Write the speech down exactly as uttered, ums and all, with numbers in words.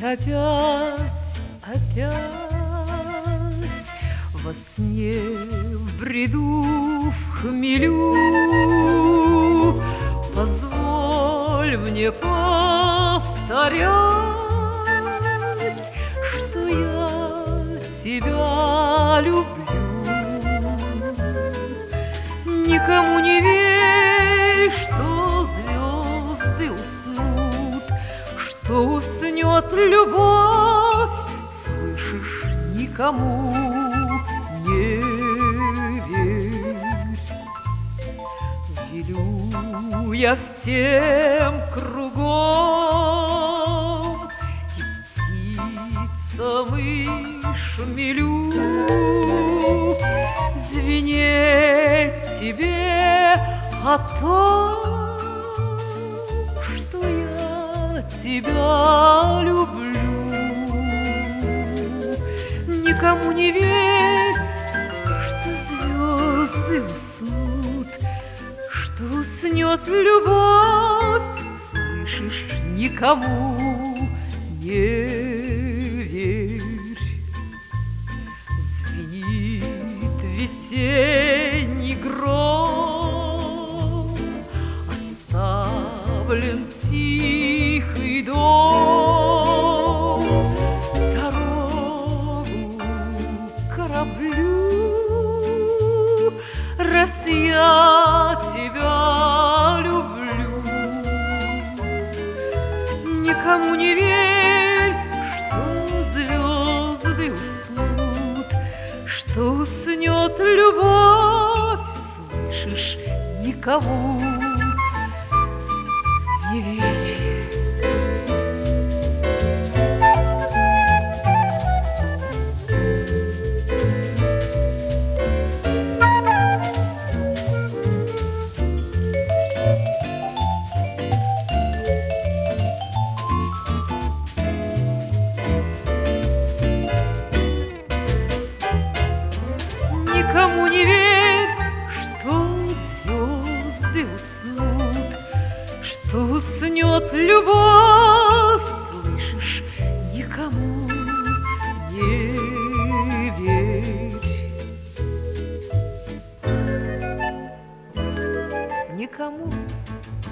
опять, опять во сне, в бреду, в хмелю. Позволь мне повторять, что я тебя люблю. Никому не верь, что звезды уснут, что уснет любовь, слышишь, никому не верь. Велю я всем кругом и птицам, и шмелю звенеть тебе о том, что я тебя люблю. Никому не верь, что звезды уснут, что уснет любовь, слышишь, никому не верь. Звенит весенний гром, оставлен тихий дом, дорогу кораблю. Раз я тебя люблю, никому не верь, что звезды уснут, что уснет любовь, слышишь, никому не верь. Никому не верь, что звезды уснут, что уснет любовь, слышишь, никому не верь. Никому